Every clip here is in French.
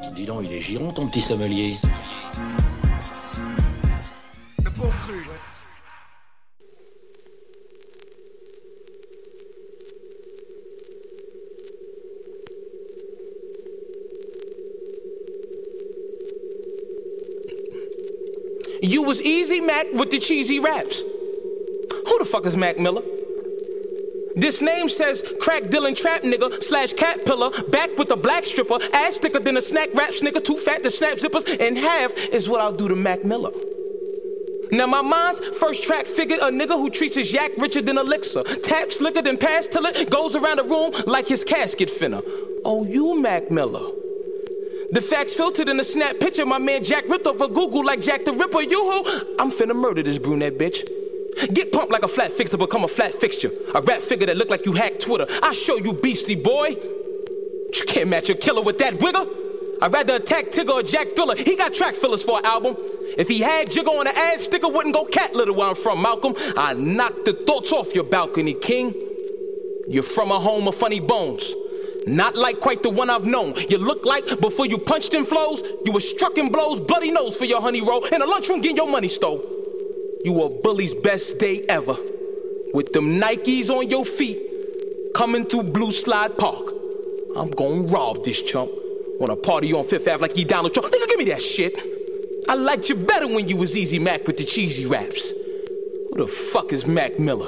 Dis donc, il est giron ton petit sommelier. Le bon cru, ouais. You was Easy Mac with the cheesy raps. Who the fuck is Mac Miller? This name says crack dealing trap nigga / cat pillar, back with a black stripper, ass thicker than a snack rap nigga, too fat to snap zippers in half is what I'll do to Mac Miller. Now my mind's first track figured a nigga who treats his yak richer than elixir, taps liquor then pass till it goes around the room like his casket finna. Oh, you Mac Miller. The facts filtered in a snap picture. My man Jack ripped off of Google like Jack the Ripper. You who? I'm finna murder this brunette bitch. Get pumped like a flat fix to become a flat fixture. A rap figure that look like you hacked Twitter. I show you beastie boy. You can't match a killer with that wigger. I'd rather attack Tigger or Jack Thriller. He got track fillers for an album. If he had Jigger on the ad sticker, wouldn't go cat litter where I'm from, Malcolm. I knocked the thoughts off your balcony, king. You're from a home of funny bones. Not like quite the one I've known. You look like before you punched in flows, you were struck in blows, bloody nose for your honey roll, in a lunchroom getting your money stole. You were bully's best day ever. With them Nikes on your feet, coming through Blue Slide Park. I'm gon' rob this chump. Wanna party on Fifth Ave like he Donald Trump. Nigga, give me that shit. I liked you better when you was Easy Mac with the cheesy raps. Who the fuck is Mac Miller?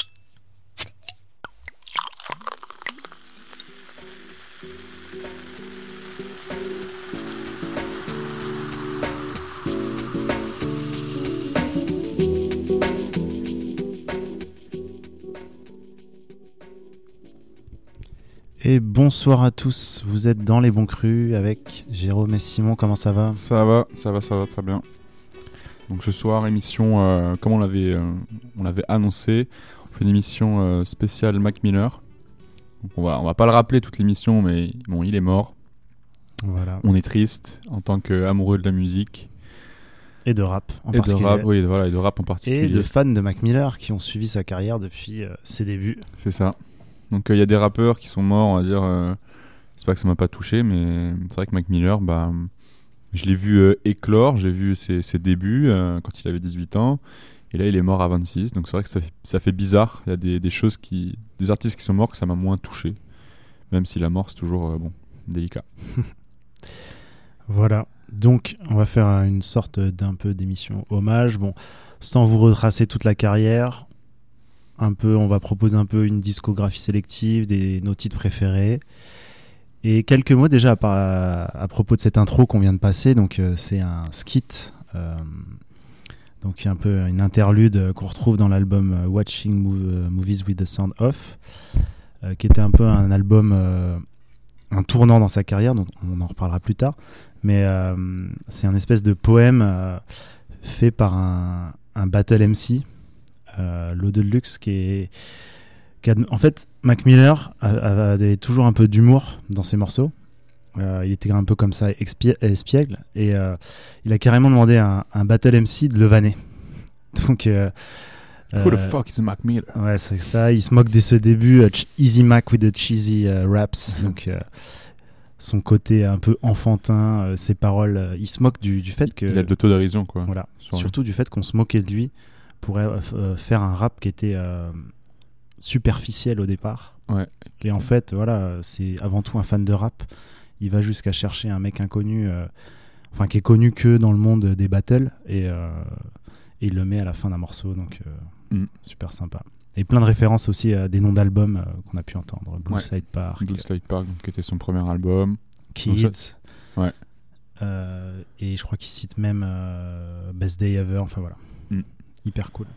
Et bonsoir à tous, vous êtes dans Les Bons Crus avec Jérôme et Simon, comment ça va ? Ça va, très bien. Donc ce soir, émission, comme on l'avait annoncé, on fait une émission spéciale Mac Miller. Donc on va pas le rappeler toute l'émission, mais bon, il est mort. Voilà. On est triste en tant qu'amoureux de la musique. Et de rap en particulier. Et de rap en particulier. Et de fans de Mac Miller qui ont suivi sa carrière depuis ses débuts. C'est ça. Donc il y a des rappeurs qui sont morts, on va dire, c'est pas que ça m'a pas touché, mais c'est vrai que Mac Miller, je l'ai vu éclore, j'ai vu ses débuts quand il avait 18 ans, et là il est mort à 26, donc c'est vrai que ça fait bizarre, il y a des artistes qui sont morts que ça m'a moins touché, même si la mort c'est toujours délicat. Voilà, donc on va faire une sorte d'un peu d'émission hommage, sans vous retracer toute la carrière. On va proposer un peu une discographie sélective, nos titres préférés. Et quelques mots déjà à propos de cette intro qu'on vient de passer. Donc c'est un skit, donc un peu une interlude qu'on retrouve dans l'album Watching Movies with the Sound Off, qui était un peu un album, un tournant dans sa carrière, donc on en reparlera plus tard. Mais c'est un espèce de poème fait par un battle MC. L'eau de luxe en fait Mac Miller avait toujours un peu d'humour dans ses morceaux, il était un peu comme ça espiègle et il a carrément demandé à un battle MC de le vanner, donc Who the fuck is Mac Miller? Ouais, c'est ça, il se moque dès ce début, Easy Mac with the cheesy raps, donc son côté un peu enfantin, ses paroles, il se moque du fait que... Il a de l'autodérision, quoi. Voilà, surtout du fait qu'on se moquait de lui pour faire un rap qui était superficiel au départ. Ouais. Et en fait, voilà, c'est avant tout un fan de rap. Il va jusqu'à chercher un mec inconnu, qui est connu que dans le monde des battles, et il le met à la fin d'un morceau, donc super sympa. Et plein de références aussi à des noms d'albums qu'on a pu entendre. Blue Slide Park. Blue Slide Park, qui était son premier album. Kids. Ouais. Et je crois qu'il cite même Best Day Ever, enfin voilà. Hyper cool.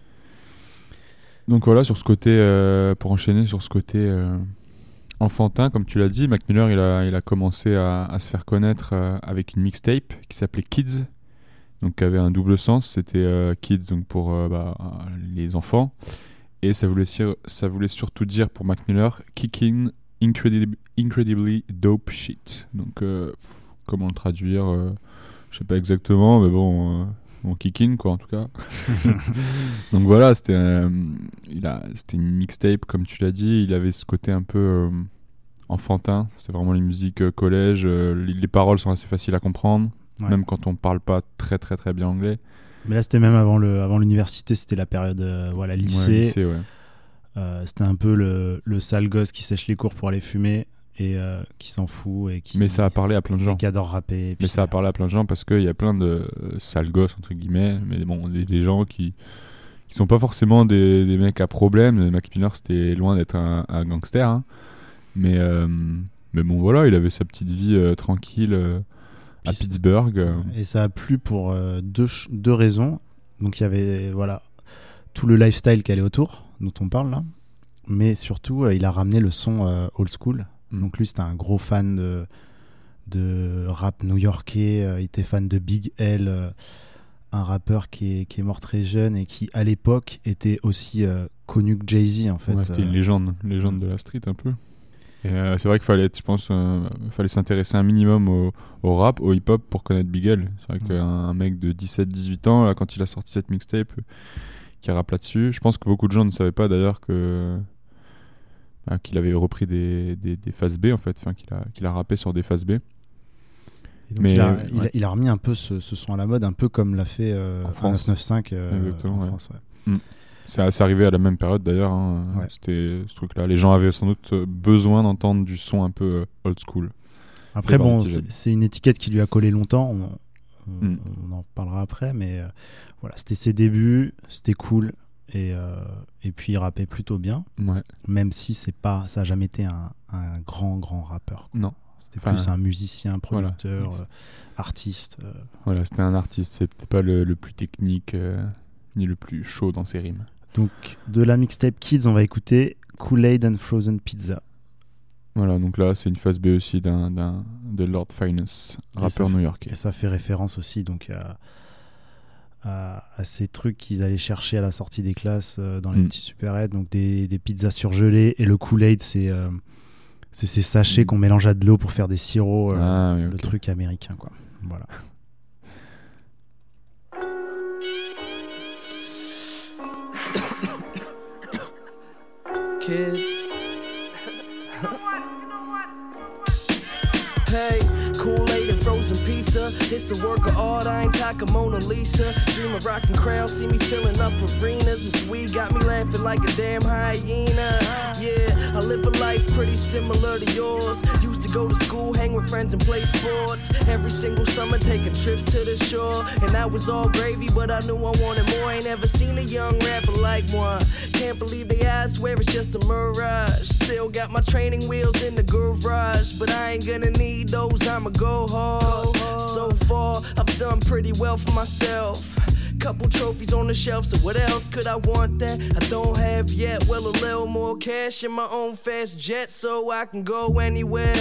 Donc voilà, sur ce côté, pour enchaîner sur ce côté enfantin, comme tu l'as dit, Mac Miller il a commencé à se faire connaître avec une mixtape qui s'appelait Kids, donc qui avait un double sens. C'était Kids donc pour les enfants, et ça voulait surtout dire pour Mac Miller Kicking Incredibly Dope Shit. Donc comment le traduire, je sais pas exactement, mais bon. Kicking quoi en tout cas. Donc voilà, c'était une mixtape comme tu l'as dit, il avait ce côté un peu enfantin. C'était vraiment les musiques collège. Les paroles sont assez faciles à comprendre, même quand on parle pas très très très bien anglais. Mais là, c'était même avant l'université, c'était la période lycée. C'était un peu le sale gosse qui sèche les cours pour aller fumer et qui s'en fout. Mais ça a parlé à plein de gens. Qui adore rapper. Mais ça a parlé à plein de gens parce qu'il y a plein de sales gosses, entre guillemets, mais bon, des gens qui sont pas forcément des mecs à problème. Mac Miller, c'était loin d'être un gangster. Hein. Mais bon, voilà, il avait sa petite vie tranquille à Pittsburgh. Et ça a plu pour deux raisons. Donc il y avait tout le lifestyle qui allait autour, dont on parle là. Mais surtout, il a ramené le son old school. Donc lui, c'était un gros fan de rap new-yorkais. Il était fan de Big L, un rappeur qui est mort très jeune et qui, à l'époque, était aussi connu que Jay-Z, en fait. Ouais, c'était une légende de la street, un peu. Et c'est vrai qu'il fallait, je pense, s'intéresser un minimum au rap, au hip-hop pour connaître Big L. C'est vrai qu'un mec de 17-18 ans, là, quand il a sorti cette mixtape qui rappe là-dessus, je pense que beaucoup de gens ne savaient pas d'ailleurs qu'il avait repris des phases B, en fait, qu'il a rappé sur des phases B. Donc il a remis un peu ce son à la mode, un peu comme l'a fait 995 en France. Ouais. C'est arrivé à la même période d'ailleurs. Hein. Ouais. C'était ce truc-là. Les gens avaient sans doute besoin d'entendre du son un peu old school. Après, bon, c'est une étiquette qui lui a collé longtemps. On en parlera après, mais voilà, c'était ses débuts, c'était cool. Et puis il rappait plutôt bien, même si ça n'a jamais été un grand rappeur. Quoi. Non. C'était plus un musicien, producteur, artiste. Voilà, c'était un artiste, c'était pas le plus technique ni le plus chaud dans ses rimes. Donc de la mixtape Kids, on va écouter Kool-Aid and Frozen Pizza. Voilà, donc là c'est une phase B aussi de Lord Finesse, rappeur new-yorkais. Et ça fait référence aussi donc à ces trucs qu'ils allaient chercher à la sortie des classes dans les petits super-aides, donc des pizzas surgelées, et le Kool-Aid c'est ces sachets qu'on mélange à de l'eau pour faire des sirops, le truc américain quoi. Voilà. Kids. Hey, Kool-Aid and frozen pizza. It's a work of art, I ain't talking Mona Lisa. Dream of rocking crowds, see me filling up arenas. This weed got me laughing like a damn hyena. Yeah, I live a life pretty similar to yours. Used to go to school, hang with friends and play sports. Every single summer taking trips to the shore. And that was all gravy, but I knew I wanted more. Ain't ever seen a young rapper like one. Can't believe they asked, swear it's just a mirage. Still got my training wheels in the garage, but I ain't gonna need those, I'ma go hard. So far, I've done pretty well for myself. Couple trophies on the shelf, so what else could I want that I don't have yet? Well, a little more cash in my own fast jet, so I can go anywhere.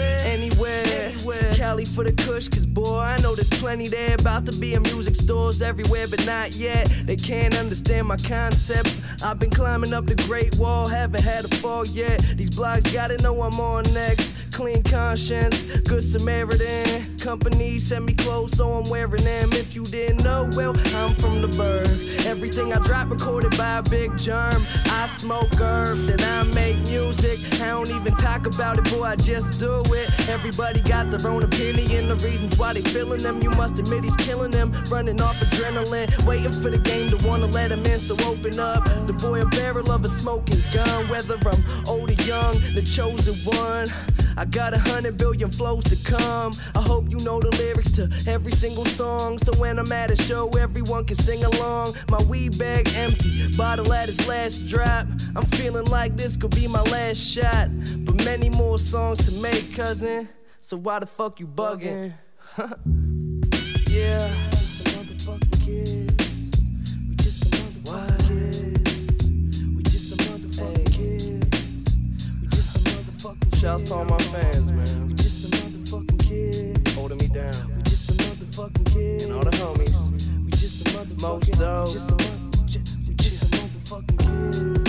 Cali for the kush, cause boy, I know there's plenty there. About to be in music stores everywhere, but not yet. They can't understand my concept. I've been climbing up the Great Wall, haven't had a fall yet. These blogs gotta know I'm on next. Clean conscience, good Samaritan. Company send me clothes, so I'm wearing them. If you didn't know, well, I'm from the burg. Everything I drop recorded by a big germ. I smoke herb, then I make music. I don't even talk about it, boy, I just do it. Everybody got their own opinion, the reasons why they feeling them. You must admit he's killing them, running off adrenaline, waiting for the game to wanna let him in, so open up. The boy a barrel of a smoking gun, whether I'm old or young, the chosen one. I got 100 billion flows to come. I hope you know the lyrics to every single song, so when I'm at a show, everyone can sing along. My weed bag empty, bottle at its last drop. I'm feeling like this could be my last shot, but many more songs to make, cousin. So why the fuck you bugging? Yeah, just some motherfucking kids. We just some motherfucking kids. We just some motherfucking kids. We just some motherfucking kids. Shouts to all my fans, man. We just some motherfucking kids. Holding me down. We just some motherfucking kids. And all the homies. We just some motherfucking most dope. We just some motherfucking kids.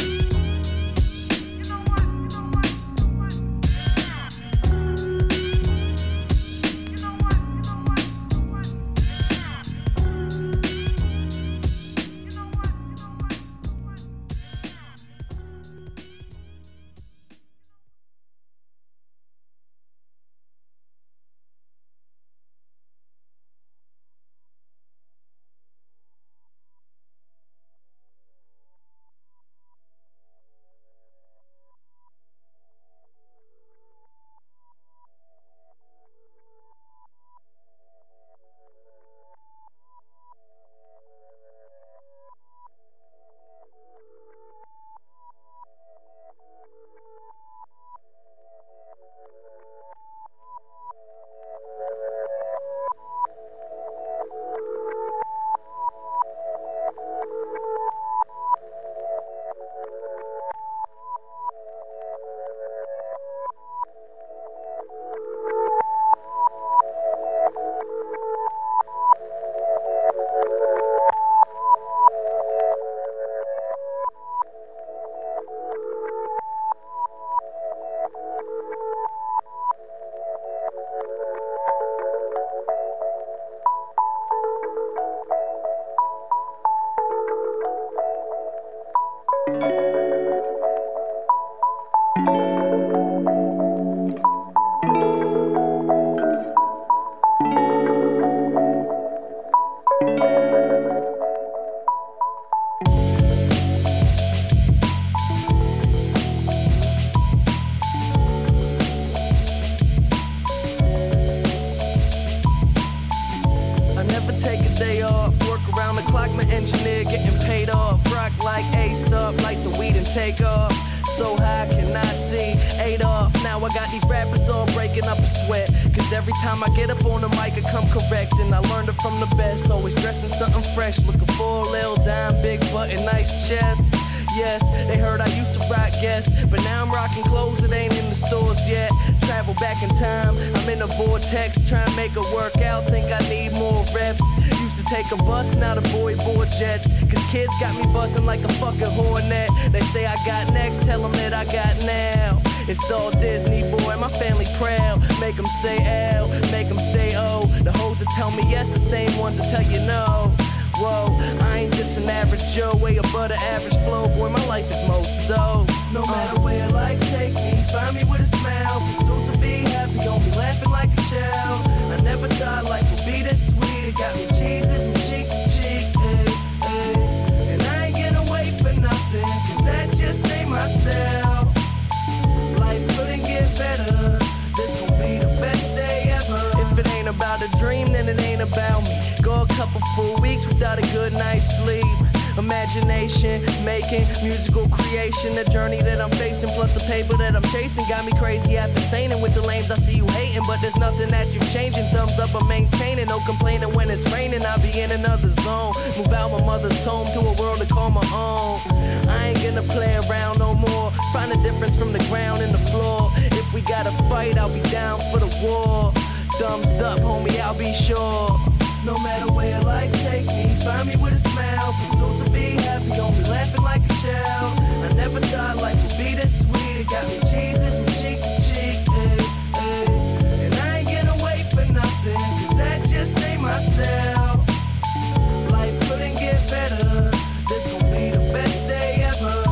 take off. So high, cannot see Adolf. Now I got these rappers all breaking up a sweat. Cause every time I get up on the mic, I come correct. And I learned it from the best. Always dressing something fresh. Looking for a little dime, big butt and nice chest. Yes, they heard I used to rock guests, but now I'm rocking clothes that ain't in the stores yet. Travel back in time, I'm in a vortex, trying to make it work out, think I need more reps. Used to take a bus, now the boy board jets, cause kids got me buzzing like a fucking hornet. They say I got next, tell them that I got now. It's all Disney, boy, my family proud. Make them say L, make them say O. The hoes that tell me yes, the same ones that tell you no. Whoa, I ain't just an average Joe, way above the average flow. Boy, my life is most dope. No matter where life takes me, find me with a smile. Pursuit to be happy, on me laughing like a child. I never thought life would be this sweet. It got me cheesy from cheek to cheek, ay, ay. And I ain't gonna wait for nothing, cause that just ain't my style. Life couldn't get better, this gon' be the best day ever. If it ain't about a dream, then it ain't about me. Go a couple full weeks without a good night's sleep. Imagination, making musical creation. The journey that I'm facing, plus the paper that I'm chasing, got me crazy after saying. And with the lames I see you hating, but there's nothing that you changing. Thumbs up, I'm maintaining, no complaining when it's raining. I'll be in another zone, move out my mother's home to a world to call my own. I ain't gonna play around no more. Find a difference from the ground and the floor. If we gotta fight, I'll be down for the war. Thumbs up, homie, I'll be sure. No matter where life takes me, find me with a smile. Pursuit to be happy, on me laughing like a child. I never thought life would be this sweet. It got me cheesy from cheek to cheek, ay, ay. And I ain't gonna wait for nothing, cause that just ain't my style. Life couldn't get better, this gon' be the best day ever.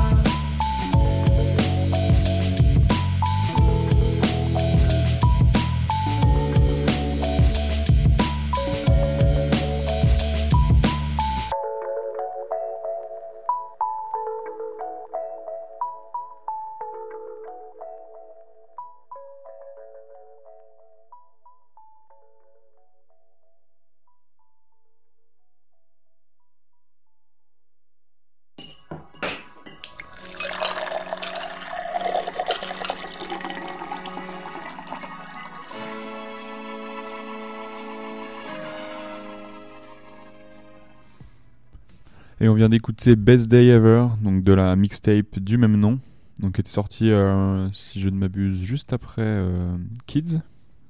Et on vient d'écouter Best Day Ever, donc de la mixtape du même nom, donc qui était sortie, si je ne m'abuse, juste après Kids,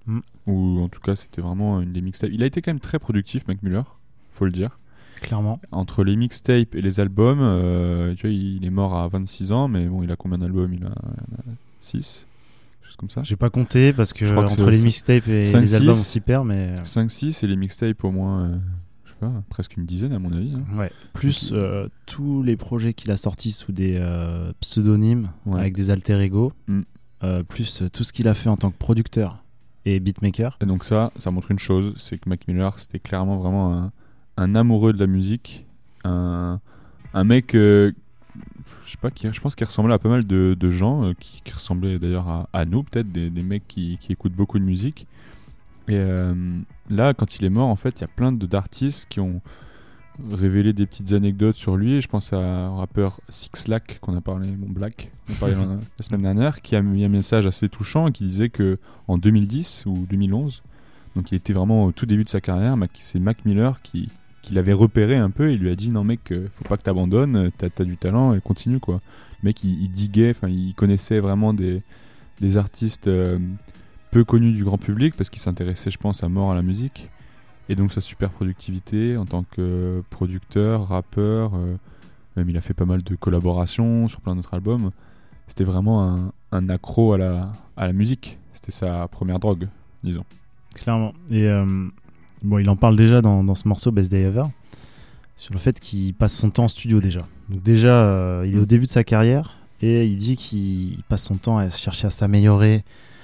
ou en tout cas c'était vraiment une des mixtapes. Il a été quand même très productif, Mac Miller, faut le dire. Clairement. Entre les mixtapes et les albums, tu vois, il est mort à 26 ans, mais bon, il a combien d'albums ? Il en a 6, chose comme ça. J'ai pas compté parce que entre les mixtapes et 5, les albums on 6, s'y perd, mais 5-6 et les mixtapes au moins, je sais pas, presque une dizaine à mon avis. Hein. Ouais. Plus tous les projets qu'il a sortis sous des pseudonymes, avec des alter ego, plus tout ce qu'il a fait en tant que producteur et beatmaker. Et donc ça montre une chose, c'est que Mac Miller c'était clairement vraiment un amoureux de la musique, un mec, je sais pas, je pense qu'il ressemblait à pas mal de gens, qui ressemblaient d'ailleurs à nous peut-être, des mecs qui écoutent beaucoup de musique. Et là, quand il est mort, en fait, il y a plein d'artistes qui ont révélé des petites anecdotes sur lui. Et je pense au rappeur Six Lack, qu'on a parlé, Black, on a parlé la semaine dernière, qui a mis un message assez touchant et qui disait qu'en 2010 ou 2011, donc il était vraiment au tout début de sa carrière, c'est Mac Miller qui l'avait repéré un peu et il lui a dit non mec, faut pas que t'abandonnes, t'as du talent et continue quoi. Le mec il diguait, il connaissait vraiment des artistes peu connus du grand public parce qu'il s'intéressait je pense à mort à la musique, et donc sa super productivité en tant que producteur, rappeur, même il a fait pas mal de collaborations sur plein d'autres albums. C'était vraiment un accro à la musique, c'était sa première drogue, disons. Clairement. Et bon, il en parle déjà dans ce morceau Best Day Ever, sur le fait qu'il passe son temps en studio déjà. Donc déjà, il est au début de sa carrière et il dit qu'il passe son temps à chercher à s'améliorer.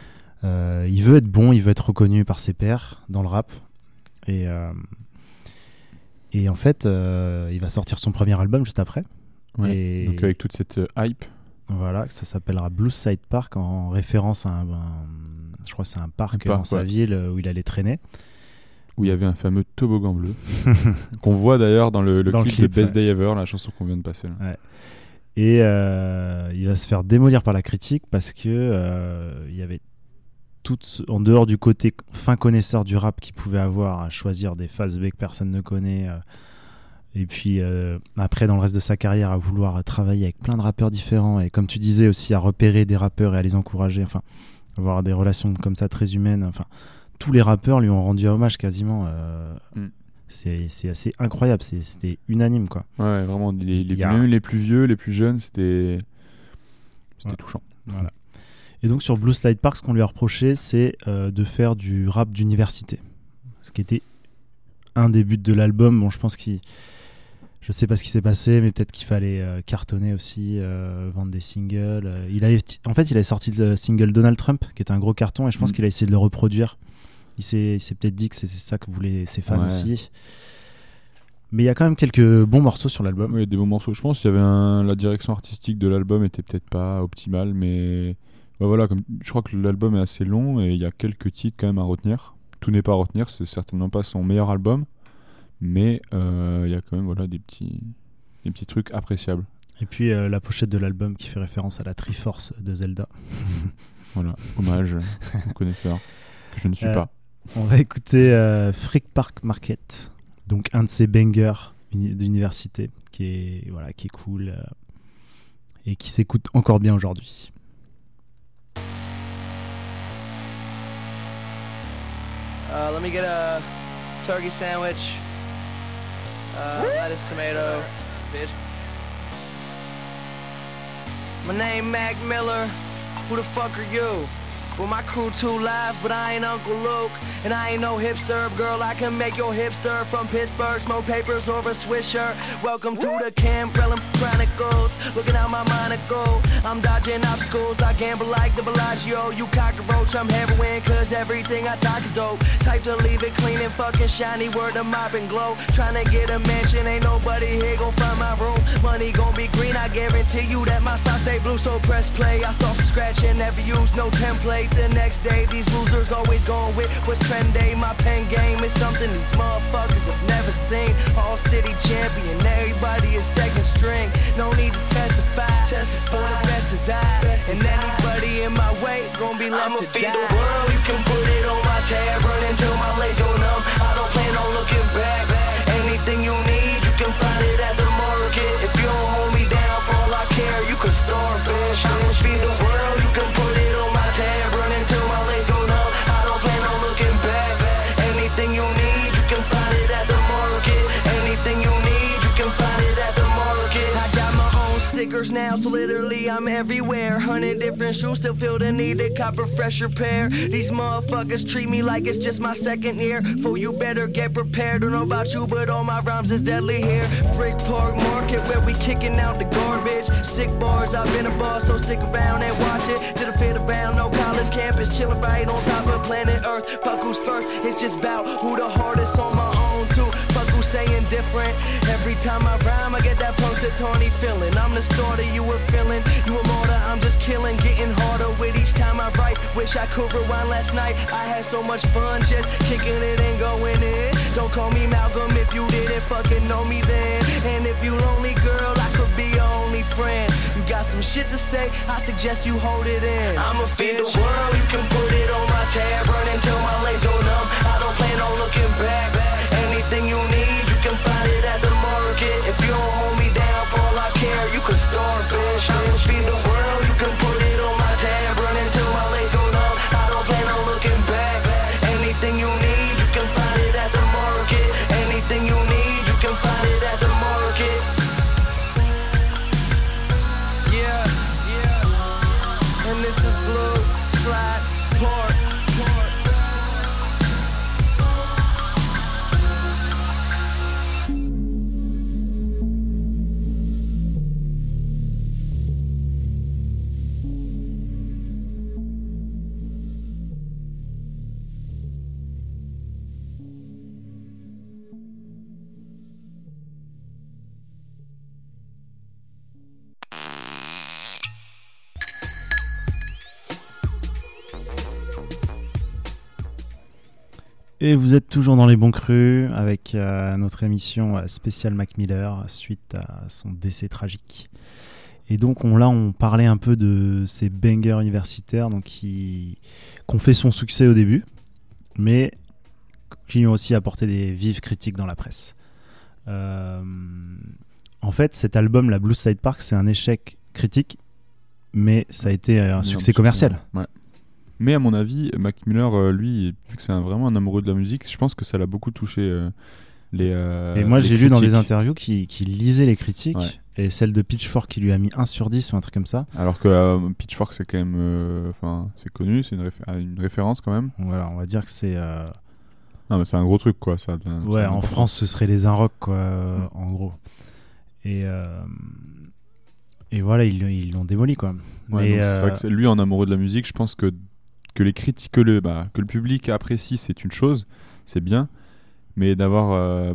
Il veut être bon, il veut être reconnu par ses pairs dans le rap. Et en fait, il va sortir son premier album juste après. Ouais, et donc avec toute cette hype. Voilà, ça s'appellera Blue Side Park en référence à je crois que c'est un parc dans sa ville où il allait traîner. Où il y avait un fameux toboggan bleu qu'on voit d'ailleurs dans le clip de Best Day Ever, la chanson qu'on vient de passer là. Ouais. Et il va se faire démolir par la critique parce que il y avait en dehors du côté fin connaisseur du rap qu'il pouvait avoir à choisir des phases B que personne ne connaît, et puis après dans le reste de sa carrière à vouloir travailler avec plein de rappeurs différents, et comme tu disais aussi à repérer des rappeurs et à les encourager, enfin avoir des relations comme ça très humaines, enfin tous les rappeurs lui ont rendu hommage quasiment. C'est assez incroyable, c'était unanime quoi. Ouais, vraiment, même les plus vieux, les plus jeunes, c'était touchant. Voilà. Et donc sur Blue Slide Park, ce qu'on lui a reproché, c'est de faire du rap d'université, ce qui était un des buts de l'album. Bon, je sais pas ce qui s'est passé, mais peut-être qu'il fallait cartonner aussi, vendre des singles. Il avait sorti le single Donald Trump, qui était un gros carton, et je pense qu'il a essayé de le reproduire. Il s'est peut-être dit que c'est ça que voulaient ses fans aussi. Mais il y a quand même quelques bons morceaux sur l'album. Oui, il y a des bons morceaux. Je pense qu'il y avait la direction artistique de l'album était peut-être pas optimale, mais voilà, je crois que l'album est assez long et il y a quelques titres quand même à retenir. Tout n'est pas à retenir, c'est certainement pas son meilleur album, mais il y a quand même des petits trucs appréciables. Et puis la pochette de l'album qui fait référence à la Triforce de Zelda. Voilà, hommage aux connaisseurs que je ne suis pas. On va écouter Freak Park Market, donc un de ces bangers d'université qui est cool et qui s'écoute encore bien aujourd'hui. Let me get a turkey sandwich, lettuce, tomato, bitch. My name Mac Miller. Who the fuck are you? Well, my crew too live, but I ain't Uncle Luke. And I ain't no hipster, girl, I can make your hipster. From Pittsburgh, smoke papers over a Swisher. Welcome to the Campbell Chronicles. Looking out my monocle, I'm dodging obstacles. I gamble like the Bellagio. You cockroach, I'm heroin, cause everything I talk is dope. Type to leave it clean and fucking shiny, word to mop and glow. Tryna get a mansion, ain't nobody here gon' find my room. Money gon' be green, I guarantee you that my socks stay blue. So press play, I start from scratch and never use no template. The next day, these losers always going with what's trendy. My pen game is something these motherfuckers have never seen. All city champion, everybody is second string. No need to testify, for the best is I. And anybody in my way gon' be left to die. I'ma feed the world, you can put it on my tab. Run until my legs go numb, I don't plan on looking back. Anything you need, you can find it at the market. If you don't hold me down for all I care, you can starfish. I'ma feed the world, you can put it on my tab. Run until my legs go numb, I don't plan on looking back. Anything you need, you can find it at the market. Anything you need, you can find it at the market. I got my own stickers now, so literally I'm everywhere. 100 different shoes, still feel the need to cop a fresher pair. These motherfuckers treat me like it's just my second year. Fool, you better get prepared. Don't know about you, but all my rhymes is deadly here. Freak Park Market, where we kicking out the garbage. Sick bars, I've been a boss, so stick around and watch it. Did a fit around, no college campus, chillin' right on top of planet Earth. Fuck who's first, it's just bout who the hardest on my own too. Fuck who's saying different. Every time I rhyme, I get that Punxsutawney feeling. I'm the starter, you a feeling. You a martyr, I'm just killing. Getting harder with each time I write. Wish I could rewind last night. I had so much fun just kicking it and going in. Don't call me Malcolm if you didn't fucking know me then. And if you lonely, girl, I could be your only friend. You got some shit to say, I suggest you hold it in. I'ma feed the world, you can put it on my tab. Run until my legs go numb, I don't plan on looking back. Anything you need, you can find it at the market. If you don't hold me down for all I care, you can starfish. I'ma feed the world, you can put it on my tab. Run until my legs go numb, I don't plan on looking back. Anything you need, you can find it at the market. Anything you need, you can find it at the market. Yeah, yeah. And this is Blue Slide Park. Et vous êtes toujours dans les bons crus avec notre émission spéciale Mac Miller suite à son décès tragique. Et donc on parlait un peu de ces bangers universitaires donc qui ont fait son succès au début, mais qui lui ont aussi apporté des vives critiques dans la presse. En fait, cet album, la Blue Side Park, c'est un échec critique, mais ça a été un succès commercial. Ouais. Mais à mon avis, Mac Miller, lui, vu que c'est vraiment un amoureux de la musique, je pense que ça l'a beaucoup touché. Et moi, j'ai lu dans des critiques. interviews qu'il lisait les critiques, et celle de Pitchfork qui lui a mis 1 sur 10 ou un truc comme ça. Alors que Pitchfork, c'est quand même, c'est connu, c'est une référence quand même. Voilà, on va dire que c'est. Non, mais c'est un gros truc, quoi. Ça, Ouais, en France, ce serait les Inrock, quoi, en gros. Et voilà, ils l'ont démoli, quoi. Ouais, mais donc c'est vrai que lui, en amoureux de la musique, je pense que les critiques, que le public apprécie, c'est une chose, c'est bien. Mais d'avoir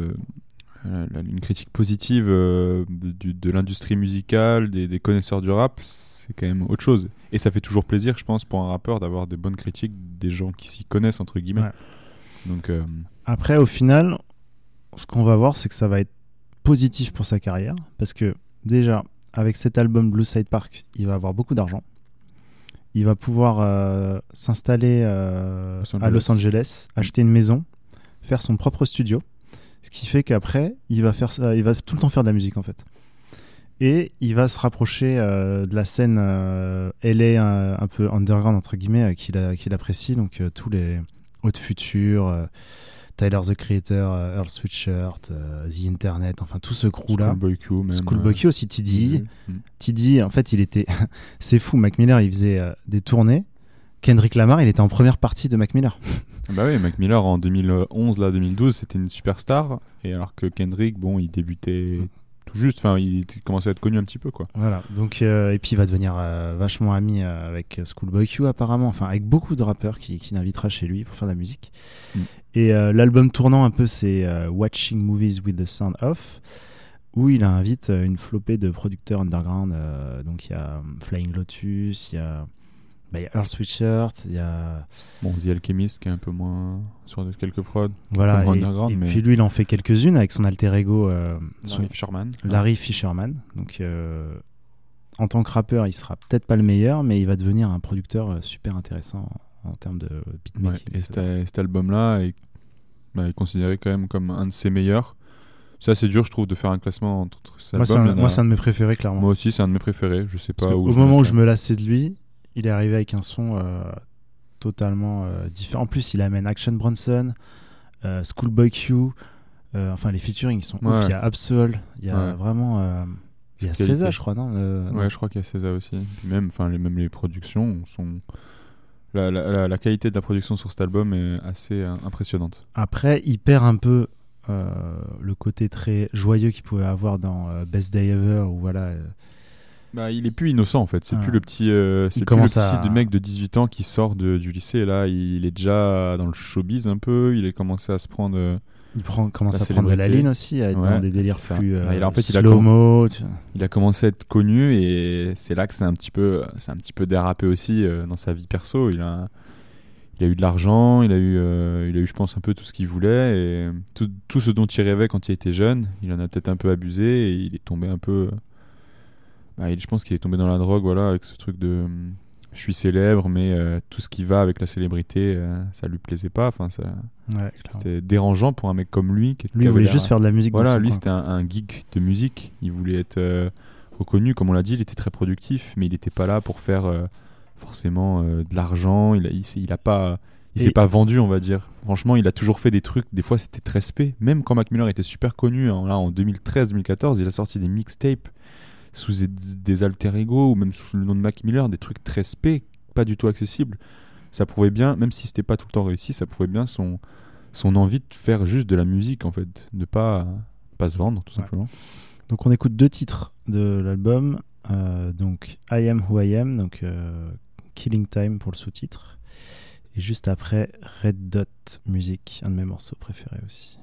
une critique positive de l'industrie musicale, des connaisseurs du rap, c'est quand même autre chose. Et ça fait toujours plaisir, je pense, pour un rappeur d'avoir des bonnes critiques, des gens qui s'y connaissent, entre guillemets. Ouais. Donc, après, au final, ce qu'on va voir, c'est que ça va être positif pour sa carrière. Parce que déjà, avec cet album Blue Side Park, il va avoir beaucoup d'argent. Il va pouvoir s'installer à Los Angeles, acheter une maison, faire son propre studio, ce qui fait qu'après il va tout le temps faire de la musique en fait, et il va se rapprocher de la scène LA un peu underground entre guillemets qu'il apprécie, donc tous les Haute Future, Tyler the Creator, Earl Sweatshirt, The Internet, enfin tout ce crew là, Schoolboy Q aussi, TDE. TDE en fait il était c'est fou, Mac Miller il faisait des tournées, Kendrick Lamar il était en première partie de Mac Miller. Bah oui, Mac Miller en 2011, là, 2012, c'était une superstar. Et alors que Kendrick, bon, il débutait tout juste. Enfin, il commençait à être connu un petit peu, quoi. Voilà. Donc, et puis il va devenir vachement ami avec Schoolboy Q, apparemment. Enfin, avec beaucoup de rappeurs qui l'invitera chez lui pour faire de la musique. Et l'album tournant un peu, c'est Watching Movies with the Sound Off, où il invite une flopée de producteurs underground. Donc, il y a Flying Lotus, il y a Earl Sweatshirt, il y a The Alchemist qui est un peu moins sur quelques prods. Voilà, et mais... puis lui il en fait quelques-unes avec son alter ego Larry Fisherman. Donc en tant que rappeur, il sera peut-être pas le meilleur, mais il va devenir un producteur super intéressant en termes de beatmaking. Et cet album-là est considéré quand même comme un de ses meilleurs. C'est assez dur, je trouve, de faire un classement entre ces albums. Moi, c'est un de mes préférés, clairement. Moi aussi, c'est un de mes préférés. Je sais pas où. Au moment où je me lassais de lui, il est arrivé avec un son totalement différent. En plus, il amène Action Bronson, Schoolboy Q. Enfin, les featuring, ils sont ouf. Il y a Absol, il y a vraiment... il y a SZA, je crois, non Ouais, je crois qu'il y a SZA aussi. Puis même les productions sont... La qualité de la production sur cet album est assez impressionnante. Après, il perd un peu le côté très joyeux qu'il pouvait avoir dans Best Day Ever, où voilà... il est plus innocent en fait, c'est plus le petit mec de 18 ans qui sort du lycée. Là, il est déjà dans le showbiz un peu, il a commencé à se prendre... commence à prendre de la ligne aussi, à être dans des délires plus slow-mo. Il a commencé à être connu et c'est là que c'est un petit peu dérapé aussi dans sa vie perso. Il a eu de l'argent, il a eu je pense un peu tout ce qu'il voulait et tout ce dont il rêvait quand il était jeune. Il en a peut-être un peu abusé et il est tombé un peu... je pense qu'il est tombé dans la drogue, voilà, avec ce truc de je suis célèbre, mais tout ce qui va avec la célébrité, ça lui plaisait pas. Enfin, c'était dérangeant pour un mec comme lui. Lui, il voulait juste faire de la musique. Voilà, lui, c'était un geek de musique. Il voulait être reconnu, comme on l'a dit, il était très productif, mais il n'était pas là pour faire forcément de l'argent. Il s'est pas vendu, on va dire. Franchement, il a toujours fait des trucs. Des fois, c'était très spé. Même quand Mac Miller était super connu, en 2013-2014, il a sorti des mixtapes sous des alter ego ou même sous le nom de Mac Miller, des trucs très spé, pas du tout accessibles. Ça prouvait bien, même si c'était pas tout le temps réussi, ça prouvait bien son envie de faire juste de la musique en fait, de pas se vendre tout simplement. Donc on écoute 2 titres de l'album, donc I Am Who I Am, donc Killing Time pour le sous-titre, et juste après Red Dot Music, un de mes morceaux préférés aussi.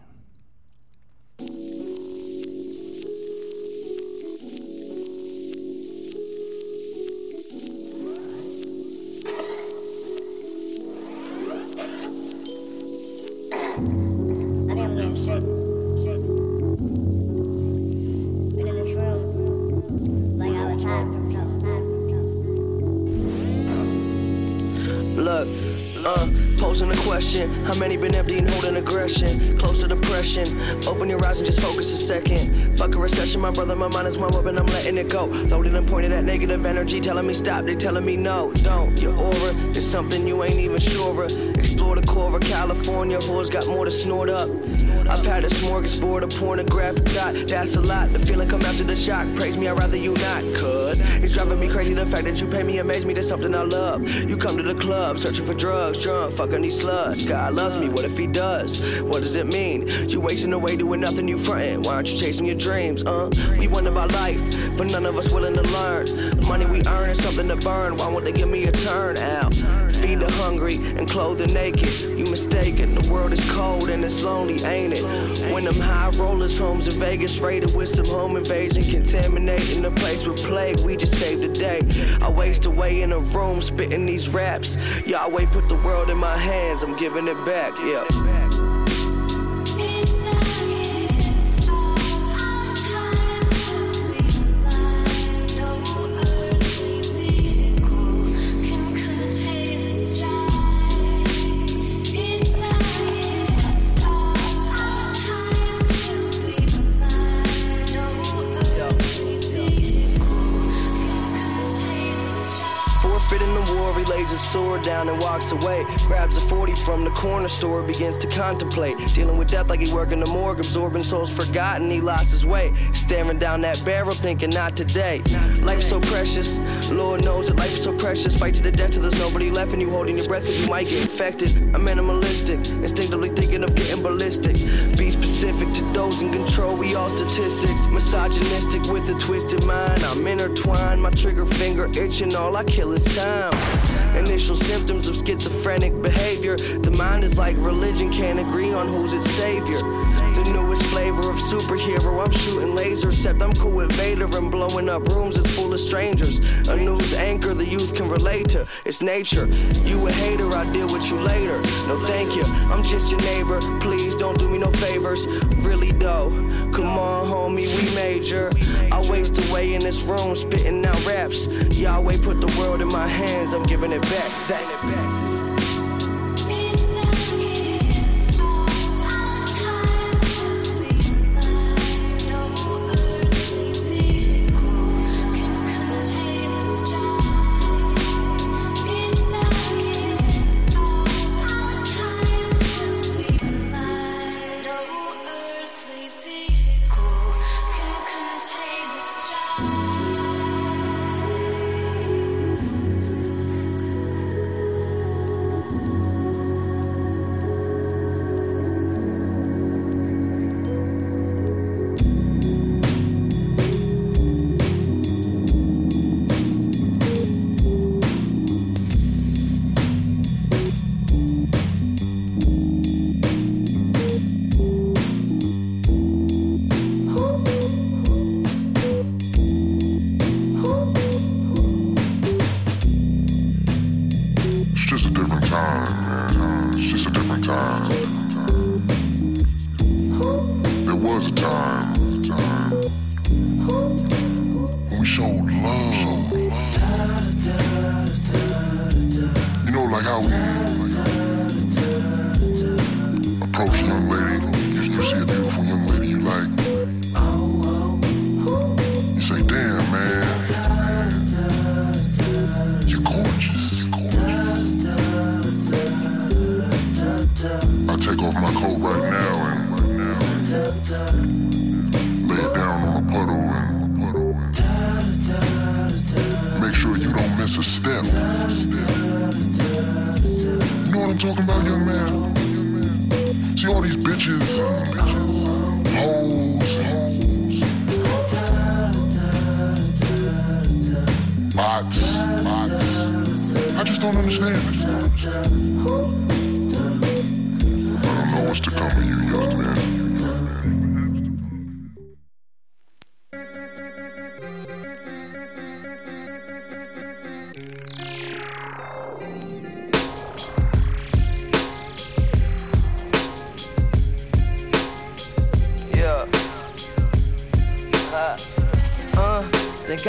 posing a question. How many been empty and holding aggression? Close to depression. Open your eyes and just focus a second. Fuck a recession, my brother, my mind is my weapon, I'm letting it go. Loaded and pointed at negative energy, telling me stop, they telling me no, don't. Your aura is something you ain't even sure of. Explore the core of California, who's got more to snort up. I've had a smorgasbord of pornographic dot, that's a lot. The feeling come after the shock, praise me, I'd rather you not. Cause it's driving me crazy, the fact that you pay me amaze me, that's something I love. You come to the club, searching for drugs, drunk, fucking these sluts. God loves me, what if he does? What does it mean? You wasting away doing nothing, you frontin'. Why aren't you chasing your dreams, We wonder about life, but none of us willing to learn. Money we earn is something to burn, why won't they give me a turn out? Feed the hungry and clothe the naked. You mistaken, the world is cold and it's lonely, ain't it? When them high rollers homes in Vegas raided with some home invasion, contaminating the place with plague, we just saved the day. I waste away in a room spitting these raps. Yahweh put the world in my hands, I'm giving it back, yeah. Lays his sword down and walks away. Grabs a 40 from the corner store, begins to contemplate. Dealing with death like he working the morgue, absorbing souls forgotten, he lost his way. Staring down that barrel, thinking not today. Life's so precious, Lord knows that life is so precious. Fight to the death till there's nobody left and you holding your breath cause you might get infected. I'm minimalistic, instinctively thinking of getting ballistic. Be specific to those in control, we all statistics. Misogynistic with a twisted mind, I'm intertwined. My trigger finger itching, all I kill is time. Initial symptoms of schizophrenic behavior. The mind is like religion, can't agree on who's its savior. The newest flavor of superhero, I'm shooting lasers, except I'm cool with Vader and blowing up rooms that's full of strangers. A news anchor the youth can relate to, it's nature. You a hater, I'll deal with you later. No thank you, I'm just your neighbor, please don't do me no favors. Really though, come on homie, we major. I waste away in this room, spitting out raps. Yahweh put the world in my hands, I'm giving it back.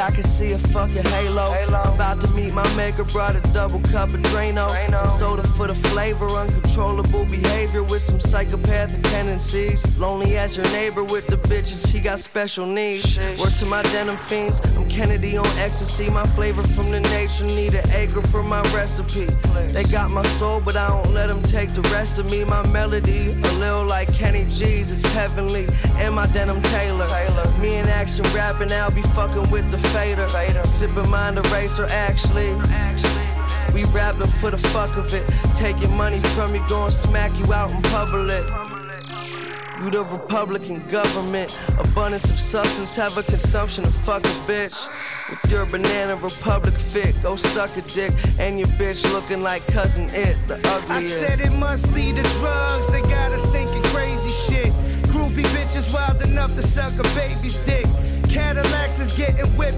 I can see a fucking halo. About to meet my maker, brought a double cup of Drano. Some soda for the flavor, uncontrollable behavior with some psychopathic tendencies. Lonely as your neighbor with the bitches, he got special needs. Word to my denim fiends, I'm Kennedy on ecstasy. My flavor from the nature, need an acre for my recipe. They got my soul, but I don't let them take the rest of me. My melody, a little like Kenny G's, it's heavenly. And my denim Taylor. Me in action rapping, I'll be fucking with the fader. Sipping mind eraser, actually. We rapping for the fuck of it. Taking money from you, gon' smack you out in public. You the Republican government. Abundance of substance, have a consumption of fuck a bitch. With your banana republic fit, go suck a dick. And your bitch looking like cousin it, the ugliest. I said it must be the drugs, they got us thinking crazy shit. Groupie bitches wild enough to suck a baby's dick. Cadillacs is getting whipped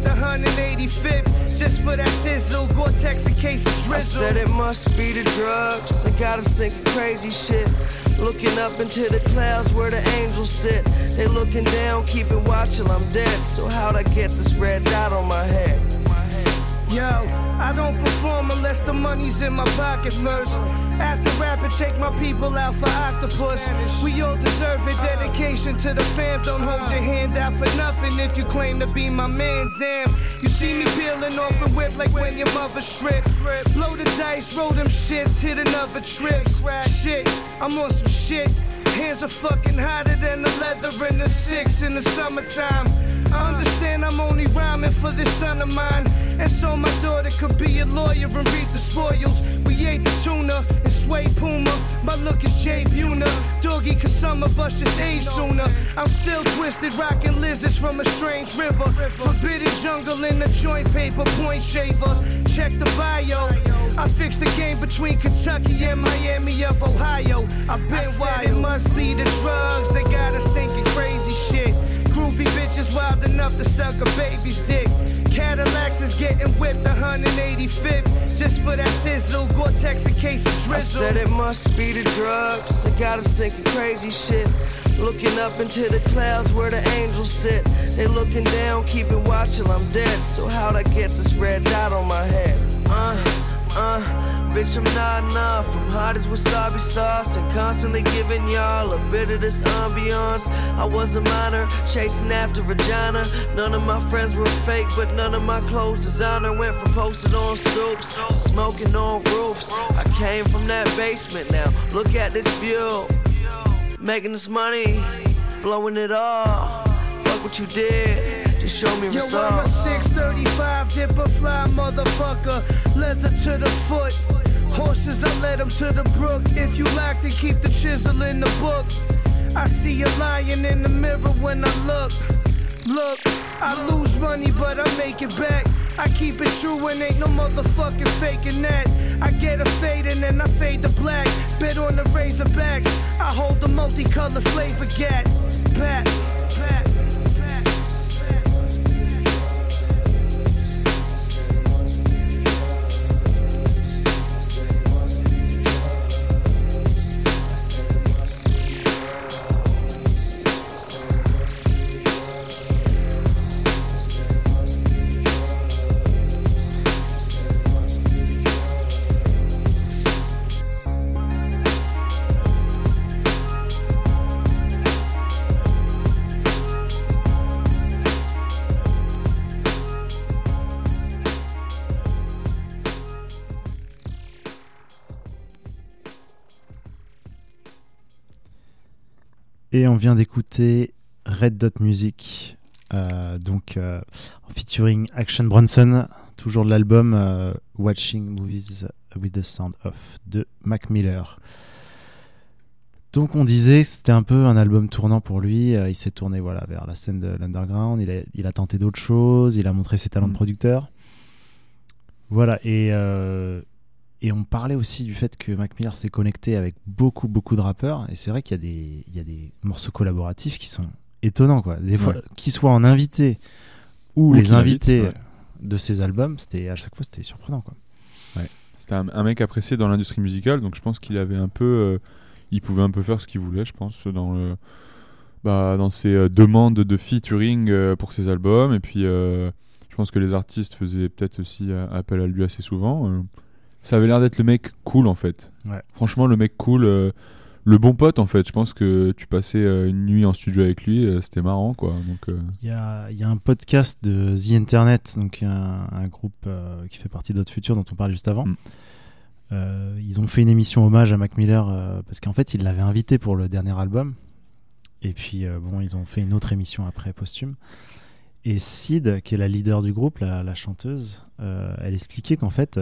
185th. Just for that sizzle, Gore-Tex a case of drizzle. I said it must be the drugs, they got us thinking crazy shit. Looking up into the clouds where the angels sit. They looking down, keeping watch till I'm dead. So how'd I get this red dot on my head? Yo, I don't perform unless the money's in my pocket first. After rapping, take my people out for octopus. We all deserve it, dedication to the fam. Don't hold your hand out for nothing if you claim to be my man, damn. You see me peeling off and whip like when your mother stripped. Blow the dice, roll them shits, hit another trip. Shit, I'm on some shit. Hands are fucking hotter than the leather in the 6 in the summertime. I understand I'm only rhyming for this son of mine. And so my daughter could be a lawyer and reap the spoils. We ate the tuna and sway Puma. My look is Jay Buna. Doggy, cause some of us just age sooner. I'm still twisted, rocking lizards from a strange river. Forbidden jungle in the joint paper, point shaver. Check the bio. I fixed the game between Kentucky and Miami of Ohio. I've been wild. It must be the drugs, they got us thinking crazy shit. Groovy bitches wild enough to suck a baby's dick. Cadillacs is getting whipped 185th. Just for that sizzle, Gore-Tex a case of drizzle. I said it must be the drugs, they got us thinking crazy shit. Looking up into the clouds where the angels sit. They looking down, keeping watch till I'm dead. So how'd I get this red dot on my head? Bitch, I'm not enough. I'm hot as wasabi sauce and constantly giving y'all a bit of this ambiance. I was a minor, chasing after vagina. None of my friends were fake, but none of my clothes designer. Went from posted on stoops to smoking on roofs. I came from that basement, now look at this view. Making this money, blowing it all. Fuck what you did, just show me results. Yo, I'm a 635 dipper fly motherfucker. Leather to the foot. Horses, I led them to the brook. If you like to keep the chisel in the book. I see a lion in the mirror when I look. Look, I lose money but I make it back. I keep it true and ain't no motherfucking faking that. I get a fade and then I fade to black. Bet on the Razorbacks, I hold the multicolored flavor gat. Pat. Et on vient d'écouter Red Dot Music, featuring Action Bronson, toujours de l'album Watching Movies with the Sound Off de Mac Miller. Donc on disait que c'était un peu un album tournant pour lui, il s'est tourné vers la scène de l'underground, il a tenté d'autres choses, il a montré ses talents de producteur. Voilà, et on parlait aussi du fait que Mac Miller s'est connecté avec beaucoup de rappeurs, et c'est vrai qu'il y a des morceaux collaboratifs qui sont étonnants, quoi. Des fois, qu'ils soient en invité ou les invités de ses albums, à chaque fois c'était surprenant, quoi. Ouais. C'était un mec apprécié dans l'industrie musicale, donc je pense qu'il avait un peu, il pouvait un peu faire ce qu'il voulait, je pense, dans ses demandes de featuring pour ses albums, et puis je Je pense que les artistes faisaient peut-être aussi appel à lui assez souvent. Ça avait l'air d'être le mec cool en fait. Ouais. Franchement, le mec cool, le bon pote en fait. Je pense que tu passais une nuit en studio avec lui, c'était marrant quoi. Donc il y a un podcast de The Internet, donc un groupe qui fait partie d'Hot Future dont on parlait juste avant. Ils ont fait une émission hommage à Mac Miller parce qu'en fait, ils l'avaient invité pour le dernier album. Et puis ils ont fait une autre émission après posthume. Et Sid, qui est la leader du groupe, la chanteuse, elle expliquait qu'en fait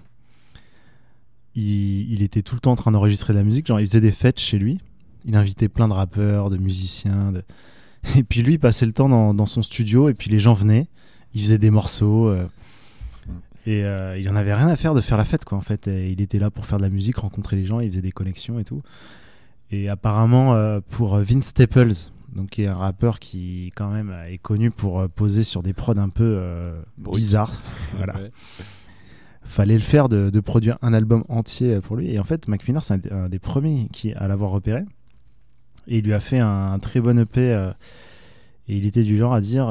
il était tout le temps en train d'enregistrer de la musique, genre il faisait des fêtes chez lui, il invitait plein de rappeurs, de musiciens, et puis lui il passait le temps dans son studio, et puis les gens venaient, il faisait des morceaux, et il en avait rien à faire de faire la fête quoi en fait, et il était là pour faire de la musique, rencontrer les gens, il faisait des connexions et tout. Et apparemment pour Vince Staples, donc qui est un rappeur qui quand même est connu pour poser sur des prods un peu bizarres, voilà. Ouais. Fallait le faire de produire un album entier pour lui, et en fait Mac Miller c'est un des premiers à l'avoir repéré, et il lui a fait un très bon EP, et il était du genre à dire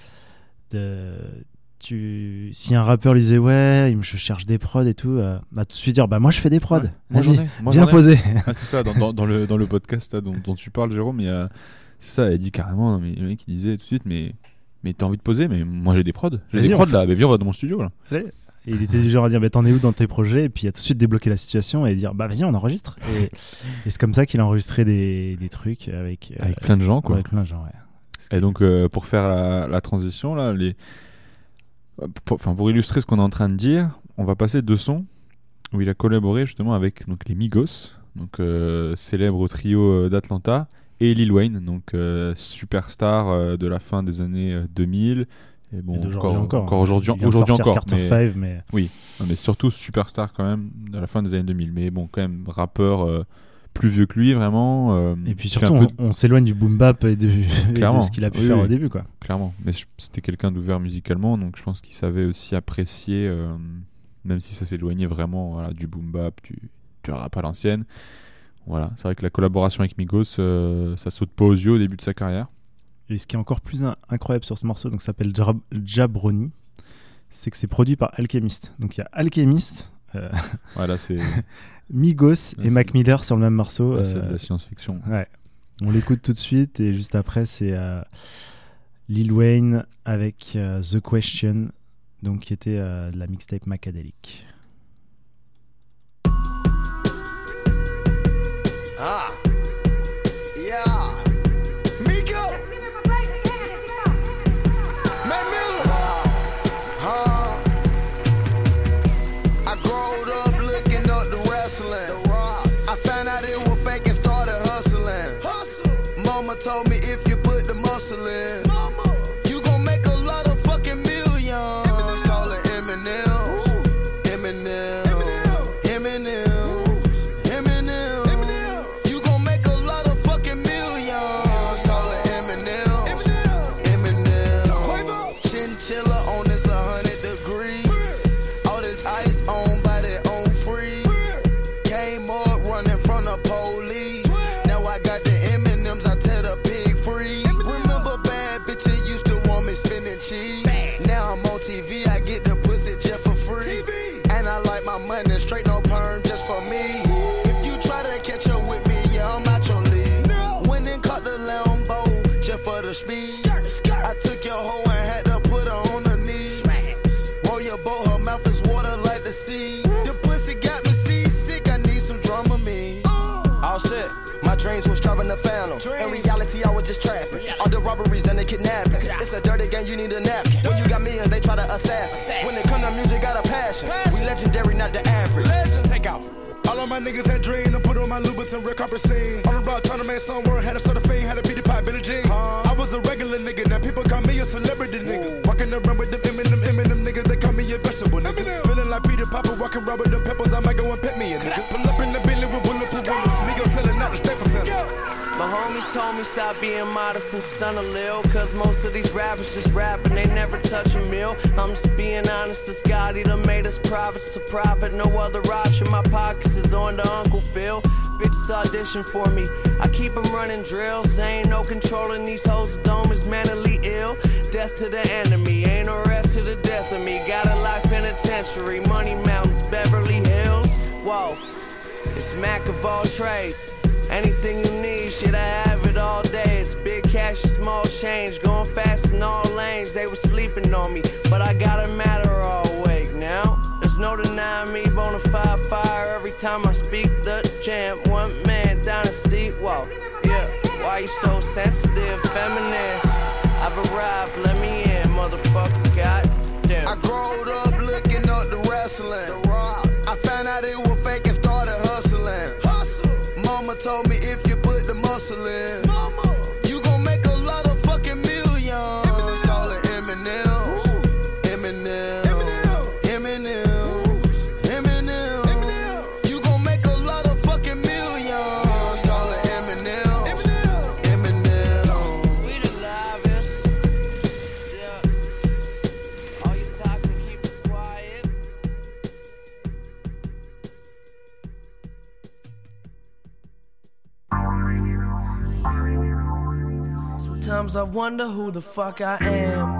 si un rappeur lui disait ouais je cherche des prods et tout, à tout de suite dire bah moi je fais des prods, vas-y viens poser. C'est ça dans le podcast là, dont tu parles Jérôme, c'est ça, il dit carrément, mais le mec il disait tout de suite mais t'as envie de poser, mais moi j'ai des prods, là, mais viens on va dans mon studio là. Allez. Et il était du genre à dire t'en es où dans tes projets, et puis il a tout de suite débloqué la situation et dire bah vas-y on enregistre, et c'est comme ça qu'il a enregistré des trucs avec plein de gens quoi. Avec plein de gens, ouais. Et donc pour faire la transition là, pour illustrer ce qu'on est en train de dire, on va passer 2 sons où il a collaboré justement avec donc les Migos, donc célèbre trio d'Atlanta, et Lil Wayne, donc superstar de la fin des années 2000. Et bon, encore aujourd'hui encore, mais oui, mais surtout superstar quand même de la fin des années 2000, mais bon quand même rappeur plus vieux que lui vraiment, et puis surtout on s'éloigne du boom bap et de ce qu'il a pu faire au début quoi. Clairement, mais c'était quelqu'un d'ouvert musicalement, donc je pense qu'il savait aussi apprécier, même si ça s'éloignait vraiment du boom bap, du rap à l'ancienne. Voilà, c'est vrai que la collaboration avec Migos, ça saute pas aux yeux au début de sa carrière. Et ce qui est encore plus incroyable sur ce morceau, donc ça s'appelle Jabroni, c'est que c'est produit par Alchemist. Donc il y a Alchemist, voilà, c'est Migos et Mac Miller sur le même morceau. C'est de la science-fiction. Ouais. On l'écoute tout de suite, et juste après c'est Lil Wayne avec The Question, donc qui était de la mixtape Macadelic. Ah, yeah. Told me if you put the muscle in, you gon' make a lot of fucking millions. Call it M&M's, M&M's. You gon' make a lot of fucking millions. Call it M&M's, M&M's. Chinchilla on this 100 degrees. All this ice on body on free. Came up running from the police. Now I got the M&M's, I tell the pig free. Remember bad bitches used to want me spinning cheese. Now I'm on TV, I get the pussy just for free. And I like my money straight, no perm, just for me. If you try to catch up with me, yeah, I'm out your league. Went and caught the Lambo just for the speed. I took your hoe and had to put her on her knees. Roll your boat, her mouth is water like the sea. The pussy got me seasick, I need some Dramamine. All set. My dreams was driving the Phantom. In reality, I was just trapping. All the robberies and the kidnappings. It's a dirty game, you need a napkin. When you got millions, they try to assassin. When it come to music, got a passion. We legendary, not the average. Take out. All of my niggas had dream to put on my Louboutin red carpet scene. On the road trying to make somewhere, had a sort of fame, had a beat the pie, Billie Jean. I was a regular nigga, now people call me a celebrity nigga. Walking around with them Eminem niggas, they call me a vegetable nigga. Feeling like Peter Piper, walking around with them peppers, I might go and pet me a nigga. Pull up in the Bentley with bulletproof bullets, nigga selling out the Staples Center. My homies told me stop being modest and stun a lil, cause most of these rappers just rap and they never touch a meal. I'm just being honest, this God, he done made us prophets to profit. No other option, my pockets is on to Uncle Phil. bitches audition for me. I keep them running drills. Ain't no controlling these hoes. The dome is mentally ill. Death to the enemy. Ain't no rest to the death of me. Got a life penitentiary. Money Mountains, Beverly Hills. Whoa. It's Mac of all trades. Anything you need, shit, I have it all day. It's big cash, small change. Going fast in all lanes. They was sleeping on me, but I got a matter all awake now. There's no denying me, bonafide fire. Every time I speak the jam, one man dynasty. Whoa, yeah. Why you so sensitive, feminine? I've arrived, let me in, motherfucker. Goddamn. I growed up looking up the wrestling. I found out it was fake and started hustling. Mama told me if you put the muscle in, you gon' make a lot of fucking millions. Call it Eminem, Eminem, Eminem, Eminem. You gon' make a lot of fucking millions. Call it Eminem, Eminem. We the livest. Yeah. All you talking, keep it quiet. Sometimes I wonder who the fuck I am.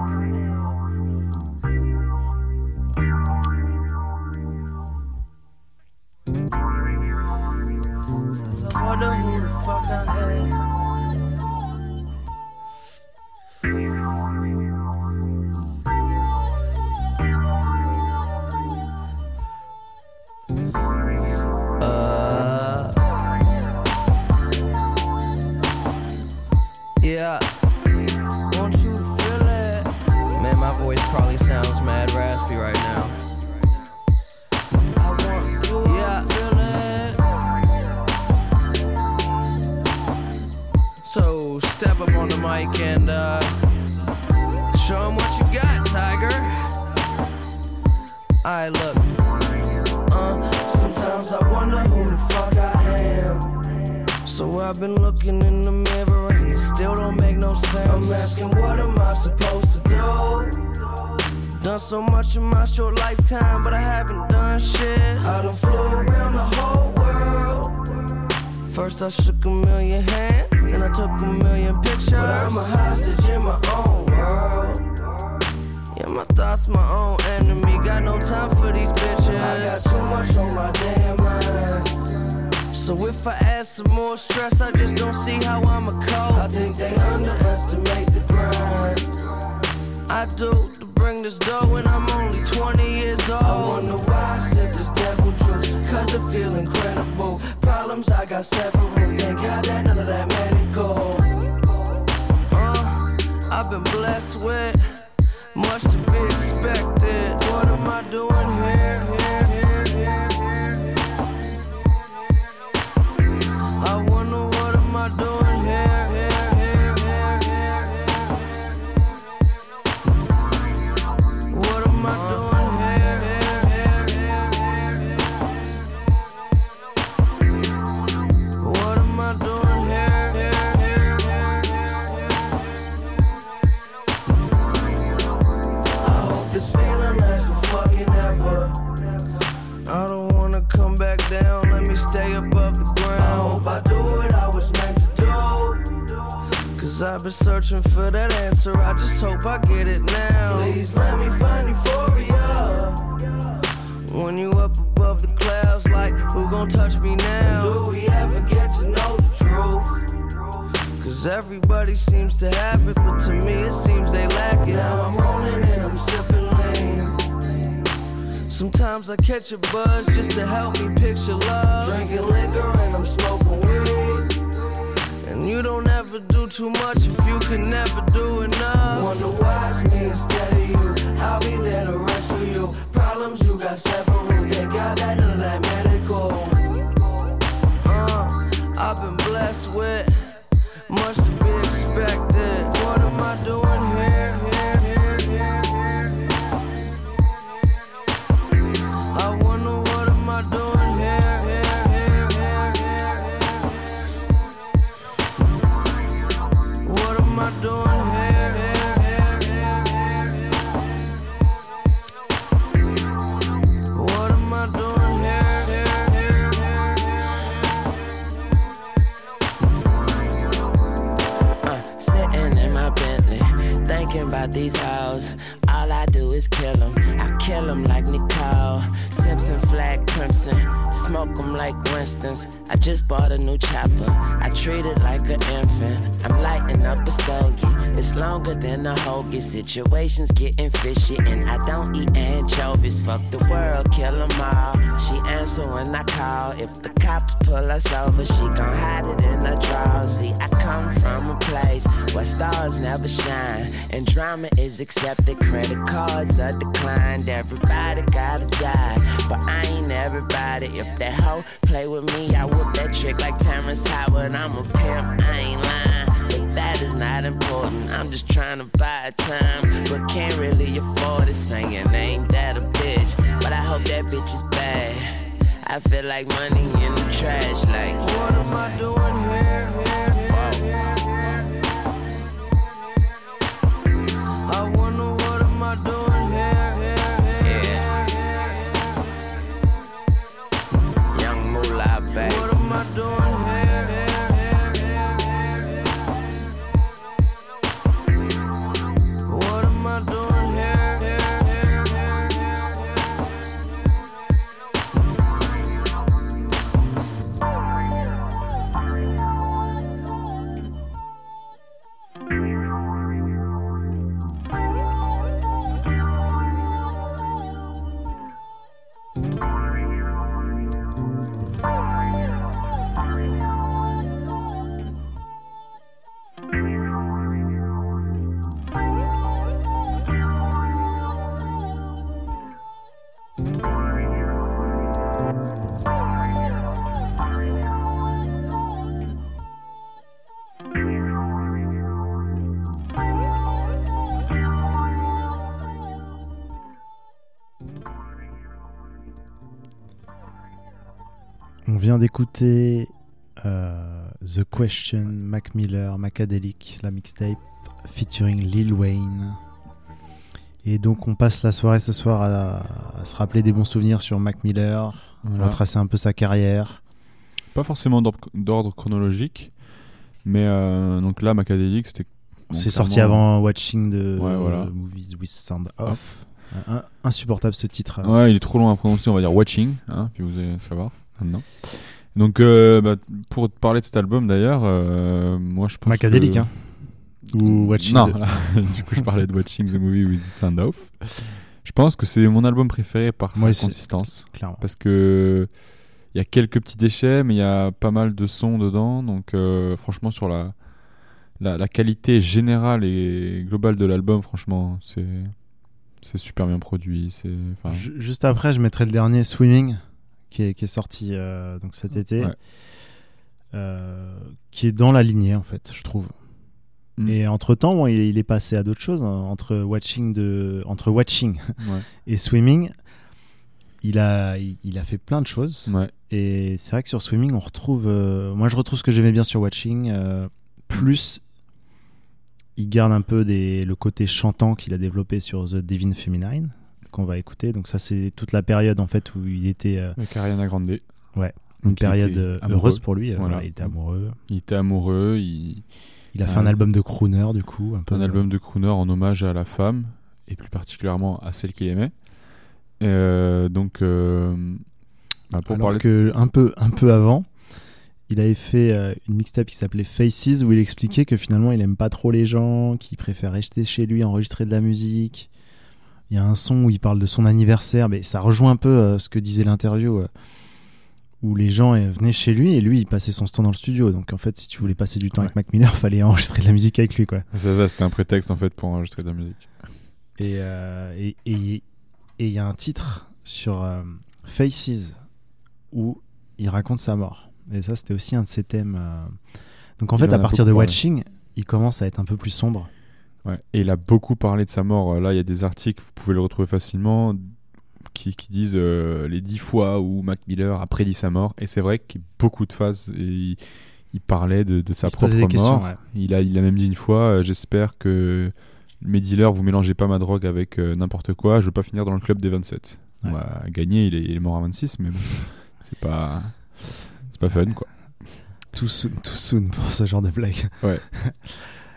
Sometimes I wonder who the fuck I am. Yeah. Want you to feel it. Man, my voice probably sounds mad raspy right now. I want you to feel it. So step up on the mic and show 'em what you got, Tiger. Alright, look. Sometimes I wonder who the fuck I am. So I've been looking in the mirror and it still don't make no sense. I'm asking, what am I supposed to do? Done so much in my short lifetime, but I haven't done shit. I done flew around the whole world. First I shook a million hands, then I took a million pictures. But I'm a hostage in my own world. Yeah, my thoughts my own enemy. Got no time for these bitches. I got too much on my damn mind. So if I add some more stress, I just don't see how I'ma cope. I think they underestimate the grind. I do to bring this dough when I'm only 20 years old. I wonder why I sip this devil juice, cause I feel incredible. Problems I got several, thank God that none of that medical. I've been blessed with much to be expected. What am I doing here? I wonder what am I doing here? What am I doing here? What am I doing here? I hope this feeling lasts for fucking ever. I don't wanna come back down, let me stay above the ground. I hope I do what I was meant to do, cause I've been searching for that answer, I just hope I get it now. Please let me find euphoria. When you up above the clouds, like who gon' touch me now? Do we ever get to know the truth? Cause everybody seems to have it, but to me it seems they lack it. Now I'm rolling and I'm sipping lean. Sometimes I catch a buzz just to help me picture love. Drinking liquor and I'm smoking weed. And you don't ever do too much if you can never do enough. Wonder why it's me instead of you. I'll be there to rescue you. Problems you got several, thank God that none of that medical. I've been blessed with much to be expected. What am I doing here? I wonder what am I doing here? What am I doing here? What am I doing here? thinking about these hoes. All I do is kill them. I kill them like Nicole Simpson, flag crimson. Smoke them like Winston's. I just bought a new chopper. I treat it like an infant. I'm lighting up a stogie. It's longer than a hoagie. Situations getting fishy and I don't eat anchovies. Fuck the world, kill them all. She answer when I call. If the cops pull us over, she gon' hide it in her drawers. See, I come from a place where stars never shine and drama is accepted. Credit cards are declined. Everybody gotta die, but I ain't everybody. If that hoe play with me, I whip that trick like Terrence Howard. I'm a pimp, I ain't lying, but that is not important. I'm just trying to buy time, but can't really afford it. Saying ain't that a bitch, but I hope that bitch is bad. I feel like money in the trash. Like, what am I doing here? I wonder what am I doing here? Yeah. Young Moolah, baby. What am I doing here? What am I doing here? On vient d'écouter The Question, Mac Miller, Macadelic, la mixtape featuring Lil Wayne. Et donc on passe la soirée ce soir à se rappeler des bons souvenirs sur Mac Miller, Voilà. retracer un peu sa carrière. Pas forcément d'ordre chronologique, mais donc là, Macadelic, c'était. C'est sorti avant Watching the Ouais, voilà. Movies with Sound Off. Insupportable ce titre. Ouais, il est trop long à prononcer, on va dire Watching, hein, puis vous allez savoir maintenant. Donc, pour te parler de cet album d'ailleurs, moi je pense Macadelic, que... hein. Ou Watching Non, the... là, du coup je parlais de Watching the Movie with Sound Off. Je pense que c'est mon album préféré par sa consistance. Clairement. Parce que il y a quelques petits déchets, mais il y a pas mal de sons dedans. Donc franchement, sur la qualité générale et globale de l'album, franchement, c'est super bien produit. Juste après, je mettrai le dernier, Swimming, qui est sorti donc cet été, qui est dans la lignée, en fait, je trouve. Et entre-temps, bon, il est passé à d'autres choses. Entre Watching Ouais. et Swimming, il a fait plein de choses. Ouais. Et c'est vrai que sur Swimming, on retrouve... moi, je retrouve ce que j'aimais bien sur Watching. Plus, il garde un peu le côté chantant qu'il a développé sur The Divine Feminine, qu'on va écouter. Donc ça, c'est toute la période, en fait, où il était... Avec Ariana Grande. Ouais, une période heureuse pour lui. Voilà. Il était amoureux. Il a fait un album de crooner, du coup. Un album de crooner en hommage à la femme, et plus particulièrement à celle qu'il aimait. Donc, pour alors parler que un peu avant, il avait fait une mixtape qui s'appelait Faces, où il expliquait que finalement il aime pas trop les gens, qu'il préfère rester chez lui, enregistrer de la musique. Il y a un son où il parle de son anniversaire, mais ça rejoint un peu ce que disait l'interview, où les gens venaient chez lui et lui il passait son temps dans le studio. Donc en fait, si tu voulais passer du temps avec Mac Miller, fallait enregistrer de la musique avec lui, quoi. Ça c'était un prétexte en fait pour enregistrer de la musique. Et il y a un titre sur Faces où il raconte sa mort. Et ça, c'était aussi un de ses thèmes. Donc en fait, à partir de Watching, il commence à être un peu plus sombre. Ouais. Et il a beaucoup parlé de sa mort. Là, il y a des articles, vous pouvez le retrouver facilement, qui disent les 10 fois où Mac Miller a prédit sa mort. Et c'est vrai qu'il y a beaucoup de phases. Et il parlait de sa propre mort. Ouais. Il a même dit une fois, j'espère que mes dealers, vous mélangez pas ma drogue avec n'importe quoi. Je veux pas finir dans le club des 27. Ouais. On va gagner, il est mort à 26, mais bon, c'est pas fun, quoi. Too soon pour ce genre de blague. Ouais. Ouais.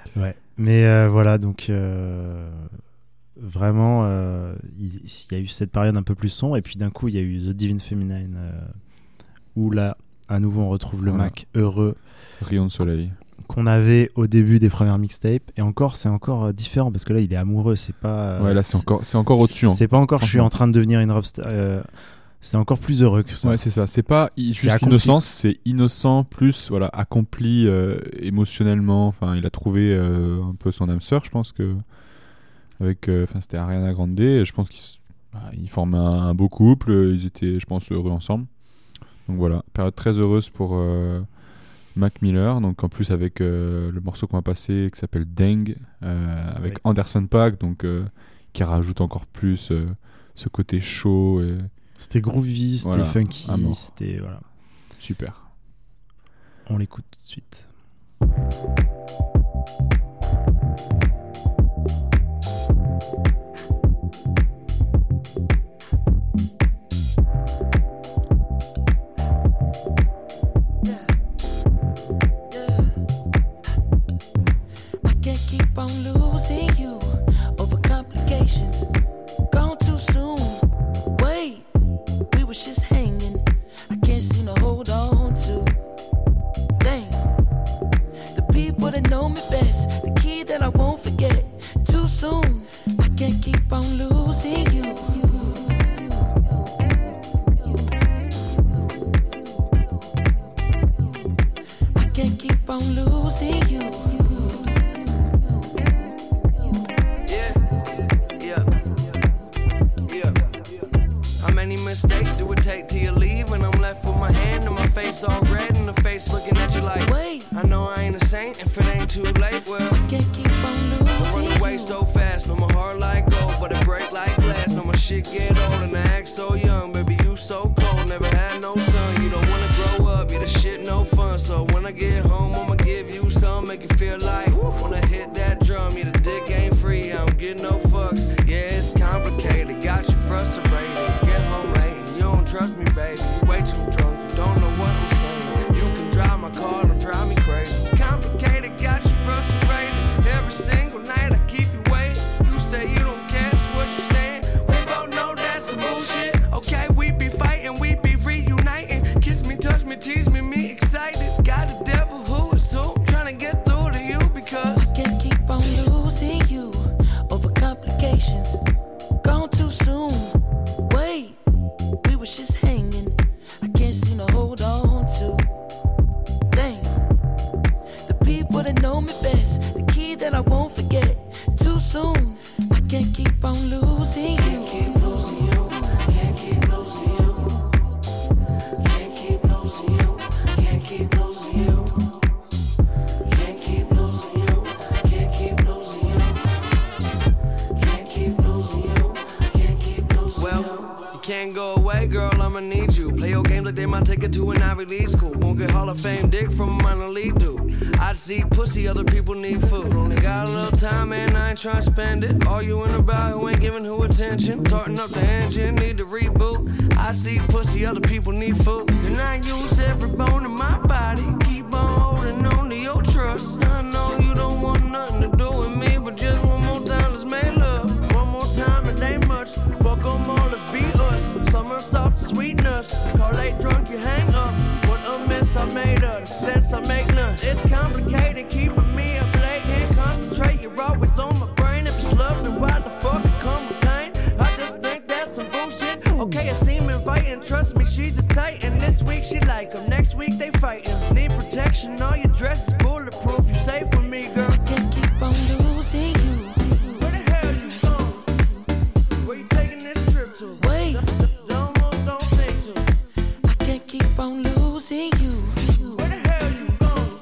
Mais voilà, donc vraiment, il y a eu cette période un peu plus sombre, et puis d'un coup, il y a eu The Divine Feminine, où là, à nouveau, on retrouve le Mac heureux. Rayon de soleil. Qu'on avait au début des premières mixtapes, et encore, c'est encore différent, parce que là, il est amoureux, c'est pas... ouais, là, c'est encore au-dessus. C'est pas encore, je suis en train de devenir une rockstar... c'est encore plus heureux que ça. Ouais, c'est ça. C'est pas juste innocence, c'est innocent plus voilà accompli émotionnellement. Enfin, il a trouvé un peu son âme sœur, je pense que avec. Enfin, c'était Ariana Grande. Et je pense qu'ils forment un beau couple. Ils étaient, je pense, heureux ensemble. Donc voilà, période très heureuse pour Mac Miller. Donc en plus avec le morceau qu'on va passer qui s'appelle Deng avec Anderson .Paak, donc qui rajoute encore plus ce côté chaud. C'était groovy, c'était voilà, funky, c'était voilà. Super. On l'écoute tout de suite. I can't keep on losing you over complications. Gone too soon. Wait. We was just hanging. I can't seem to hold on to. Dang. The people that know me best. The key that I won't forget. Too soon. I can't keep on losing you. I can't keep on losing you. Mistakes do it take till you leave? When I'm left with my hand and my face all red and the face looking at you like, wait, I know I ain't a saint if it ain't too late. Well, I can't keep on losing. I run away so fast, no my heart like gold, but it break like glass. No my shit get old and I act so young, baby you so cold, never had no son. You don't wanna grow up, you the shit no fun. So when I get home, I'ma give you some, make you feel like when I hit that drum, yeah the dick ain't free, I don't get no fucks. Yeah it's complicated, got you frustrated. Get home late. Trust me, baby, you way too drunk, you don't know what I'm saying. You can drive my car, don't drive me crazy. Complicated, got you frustrated. Every single night I keep you waiting. You say you don't care, that's what you're saying. We both know that's some bullshit. Okay, we be fighting, we be reuniting. Kiss me, touch me, tease me, me excited. Got a devil who is who, trying to get through to you because I can't keep on losing you over complications. Gone too soon. Wait. We was just hanging. I can't seem to hold on to. Dang. The people that know me best. The key that I won't forget. Too soon. I can't keep on losing you. Can't keep losing you. Can't keep losing you. Can't keep losing you. Can't keep losing you. Can't keep losing you. Can't keep losing you. Can't keep losing you. Can't keep losing you. Well, you can't go away, girl, I'ma need you. Play your games like they might take it to an Ivy League school. Won't get Hall of Fame dick from a minor league dude. I see pussy, other people need food. Only got a little time and I ain't trying to spend it. Arguing about who ain't giving who attention. Tarting up the engine, need to reboot. I see pussy, other people need food. And I use every bone in my body. Keep on holding on to your trust. I know you don't want nothing to do with me, but just one more time, let's make love. One more time, it ain't much. Fuck them all, let's be us. Summer soft sweetness. Car late drunk, you hang up. What a mess I made of. The sense I make none. It's complicated, keeping me up late. Can't concentrate, you're always on my brain. If it's love, then why the fuck I come with pain? I just think that's some bullshit. Okay, it seem inviting. Trust me, she's a titan. This week she like him. Next week they fighting. Need protection, all your dress is bulletproof. You safe with me, girl. I can't keep on losing you. Where the hell you going? Where you taking this trip to? Wait. Don't think to. I can't keep on losing you. Where the hell you going?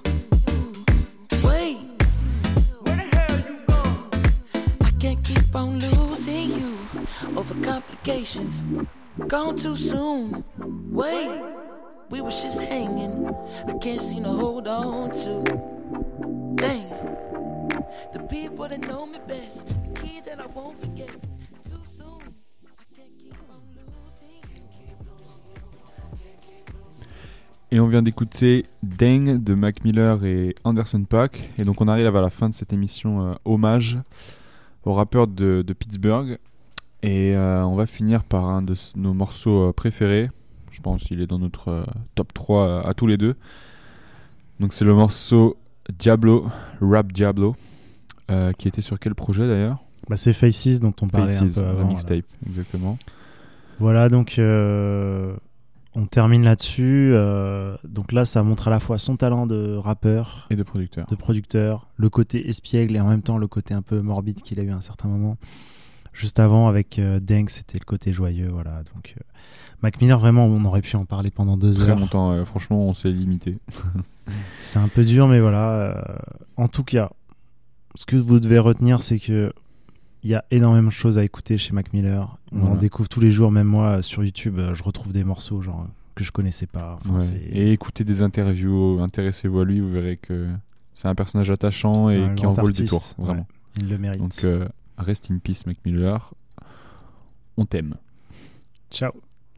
Wait. Where the hell you going? I can't keep on losing you over complications. Gone too soon. Wait. We was just hanging. I can't seem to hold on to. Dang. The people that know me best. The key that I won't forget. Too soon. I can't keep on losing. Et on vient d'écouter Dang de Mac Miller et Anderson .Paak. Et donc on arrive à la fin de cette émission hommage au rappeur de Pittsburgh. Et on va finir par un de nos morceaux préférés. Je pense qu'il est dans notre top 3 à tous les deux. Donc c'est le morceau Diablo, Rap Diablo, qui était sur quel projet d'ailleurs ? C'est Faces dont on parlait Faces, un peu avant. La mixtape, exactement. Voilà, donc on termine là-dessus. Donc là, ça montre à la fois son talent de rappeur et de producteur, le côté espiègle et en même temps le côté un peu morbide qu'il a eu à un certain moment. Juste avant, avec Dang, c'était le côté joyeux. Voilà. Donc Mac Miller, vraiment, on aurait pu en parler pendant 2 heures. Très longtemps, franchement, on s'est limité. C'est un peu dur, mais voilà. En tout cas, ce que vous devez retenir, c'est que il y a énormément de choses à écouter chez Mac Miller. On en découvre tous les jours, même moi sur YouTube, je retrouve des morceaux genre que je connaissais pas. Enfin, et écoutez des interviews, intéressez-vous à lui, vous verrez que c'est un personnage attachant et qui en vaut le détour, vraiment. Il le mérite. Donc rest in peace Mac Miller. On t'aime. Ciao.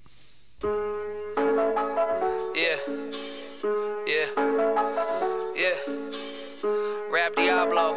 Rap Diablo.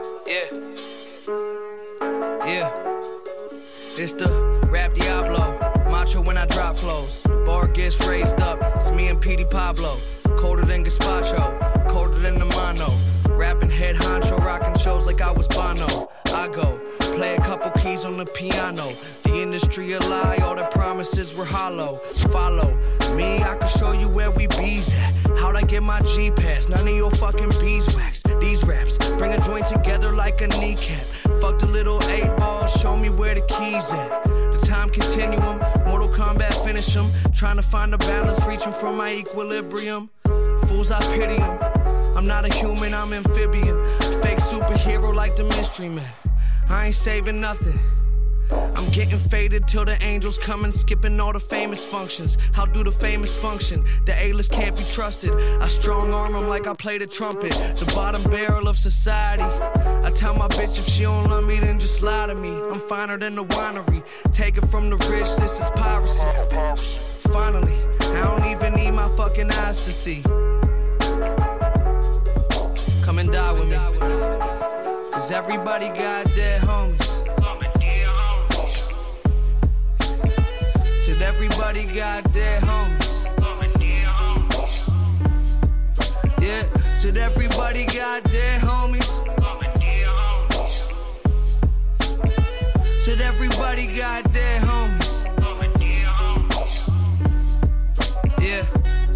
Yeah, it's the Rap Diablo. Macho when I drop flows. The bar gets raised up. It's me and Petey Pablo. Colder than Gazpacho. Colder than the mono. Rapping head honcho. Rocking shows like I was Bono. I go play a couple keys on the piano. The industry a lie. All the promises were hollow. Follow me, I can show you where we bees at. How'd I get my G-Pass? None of your fucking beeswax. These raps bring a joint together like a kneecap. Fuck the little 8 balls, show me where the keys at. The time continuum, Mortal Kombat finish them. Trying to find a balance, reaching for my equilibrium. Fools, I pity them. I'm not a human, I'm amphibian. Fake superhero like the Mystery Man. I ain't saving nothing. I'm getting faded till the angels come and skipping all the famous functions. How do the famous function? The A-list can't be trusted. I strong arm them like I play the trumpet. The bottom barrel of society. I tell my bitch if she don't love me then just lie to me. I'm finer than the winery. Take it from the rich, this is piracy. Finally, I don't even need my fucking eyes to see. Come and die with me. Cause everybody got dead homies. Said everybody got dead homies. Yeah, said everybody got dead homies. Said everybody got dead homies. Yeah.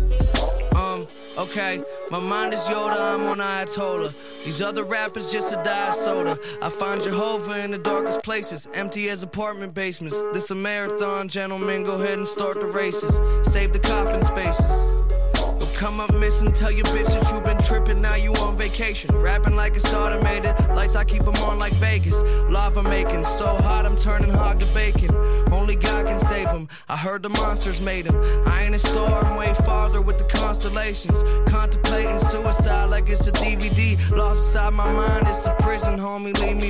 Okay, my mind is Yoda, I'm on Ayatollah. These other rappers just a diet soda. I find Jehovah in the darkest places, empty as apartment basements. This a marathon, gentlemen, go ahead and start the races. Save the coffin spaces. You'll come up missing, tell your bitch that you been tripping, now you on vacation. Rapping like it's automated, lights I keep them on like Vegas. Lava making, so hot I'm turning hog to bacon. Only God can save him, I heard the monsters made him. I ain't a star, I'm way farther with the constellations. Contemplating suicide like it's a DVD. Lost inside my mind, it's a prison, homie, leave me